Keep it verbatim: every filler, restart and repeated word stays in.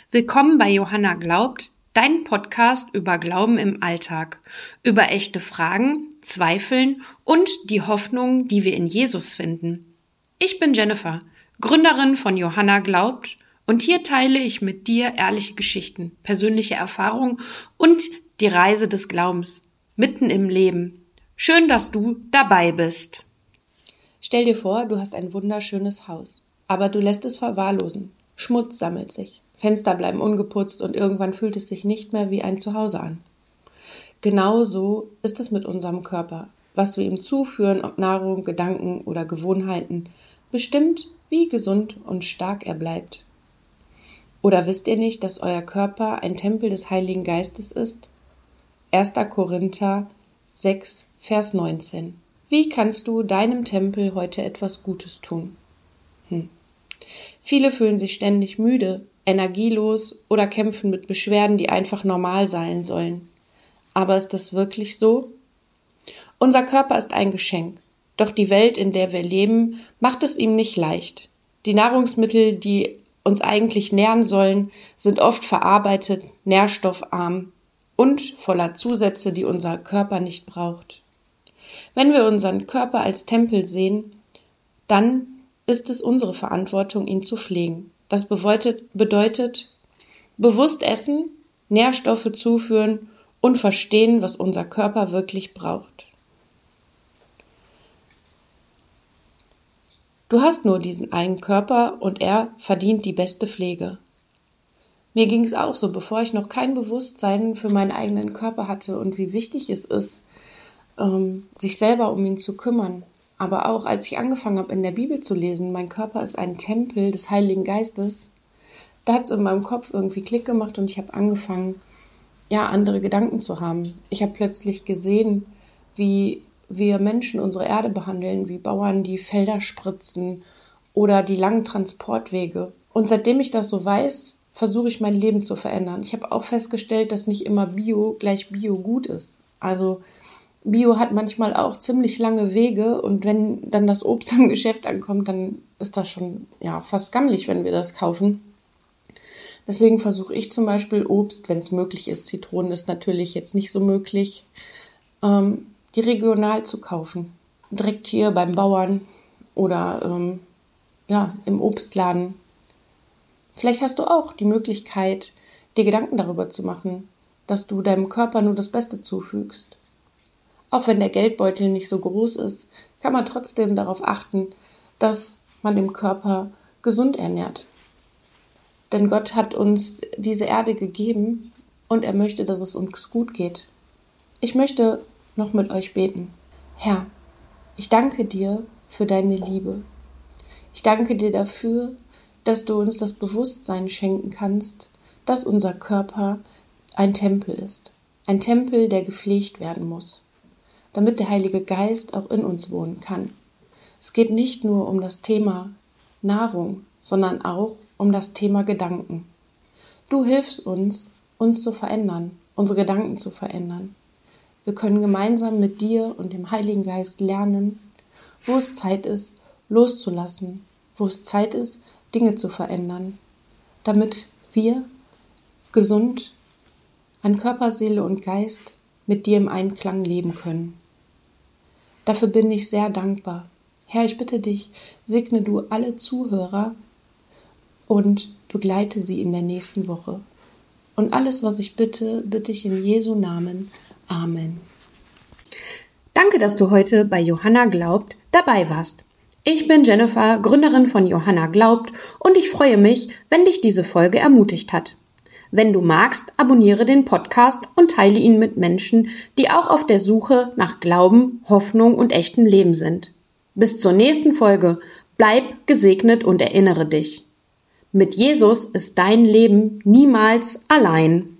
Willkommen bei Johanna Glaubt, dein Podcast über Glauben im Alltag, über echte Fragen, Zweifeln und die Hoffnung, die wir in Jesus finden. Ich bin Jennifer, Gründerin von Johanna Glaubt, und hier teile ich mit dir ehrliche Geschichten, persönliche Erfahrungen und die Reise des Glaubens mitten im Leben. Schön, dass du dabei bist. Stell dir vor, du hast ein wunderschönes Haus, aber du lässt es verwahrlosen. Schmutz sammelt sich, Fenster bleiben ungeputzt und irgendwann fühlt es sich nicht mehr wie ein Zuhause an. Genau so ist es mit unserem Körper. Was wir ihm zuführen, ob Nahrung, Gedanken oder Gewohnheiten, bestimmt, wie gesund und stark er bleibt. Oder wisst ihr nicht, dass euer Körper ein Tempel des Heiligen Geistes ist? erster Korinther sechs, Vers neunzehn. Wie kannst du deinem Tempel heute etwas Gutes tun? Hm. Viele fühlen sich ständig müde, energielos oder kämpfen mit Beschwerden, die einfach normal sein sollen. Aber ist das wirklich so? Unser Körper ist ein Geschenk, doch die Welt, in der wir leben, macht es ihm nicht leicht. Die Nahrungsmittel, die uns eigentlich nähren sollen, sind oft verarbeitet, nährstoffarm und voller Zusätze, die unser Körper nicht braucht. Wenn wir unseren Körper als Tempel sehen, dann ist es unsere Verantwortung, ihn zu pflegen. Das bedeutet, bedeutet bewusst essen, Nährstoffe zuführen und verstehen, was unser Körper wirklich braucht. Du hast nur diesen einen Körper und er verdient die beste Pflege. Mir ging es auch so, bevor ich noch kein Bewusstsein für meinen eigenen Körper hatte und wie wichtig es ist, ähm, sich selber um ihn zu kümmern. Aber auch als ich angefangen habe, in der Bibel zu lesen, mein Körper ist ein Tempel des Heiligen Geistes, da hat es in meinem Kopf irgendwie Klick gemacht und ich habe angefangen, ja, andere Gedanken zu haben. Ich habe plötzlich gesehen, wie wir Menschen unsere Erde behandeln, wie Bauern die Felder spritzen oder die langen Transportwege. Und seitdem ich das so weiß, versuche ich mein Leben zu verändern. Ich habe auch festgestellt, dass nicht immer Bio gleich Bio gut ist. Also Bio hat manchmal auch ziemlich lange Wege und wenn dann das Obst am Geschäft ankommt, dann ist das schon ja fast gammelig, wenn wir das kaufen. Deswegen versuche ich zum Beispiel Obst, wenn es möglich ist, Zitronen ist natürlich jetzt nicht so möglich, ähm, die regional zu kaufen. Direkt hier beim Bauern oder ähm, ja im Obstladen. Vielleicht hast du auch die Möglichkeit, dir Gedanken darüber zu machen, dass du deinem Körper nur das Beste zufügst. Auch wenn der Geldbeutel nicht so groß ist, kann man trotzdem darauf achten, dass man den Körper gesund ernährt. Denn Gott hat uns diese Erde gegeben und er möchte, dass es uns gut geht. Ich möchte noch mit euch beten. Herr, ich danke dir für deine Liebe. Ich danke dir dafür, dass du uns das Bewusstsein schenken kannst, dass unser Körper ein Tempel ist. Ein Tempel, der gepflegt werden muss, damit der Heilige Geist auch in uns wohnen kann. Es geht nicht nur um das Thema Nahrung, sondern auch um das Thema Gedanken. Du hilfst uns, uns zu verändern, unsere Gedanken zu verändern. Wir können gemeinsam mit dir und dem Heiligen Geist lernen, wo es Zeit ist, loszulassen, wo es Zeit ist, Dinge zu verändern, damit wir gesund an Körper, Seele und Geist mit dir im Einklang leben können. Dafür bin ich sehr dankbar. Herr, ich bitte dich, segne du alle Zuhörer und begleite sie in der nächsten Woche. Und alles, was ich bitte, bitte ich in Jesu Namen. Amen. Danke, dass du heute bei Johanna Glaubt dabei warst. Ich bin Jennifer, Gründerin von Johanna Glaubt, und ich freue mich, wenn dich diese Folge ermutigt hat. Wenn du magst, abonniere den Podcast und teile ihn mit Menschen, die auch auf der Suche nach Glauben, Hoffnung und echtem Leben sind. Bis zur nächsten Folge. Bleib gesegnet und erinnere dich. Mit Jesus ist dein Leben niemals allein.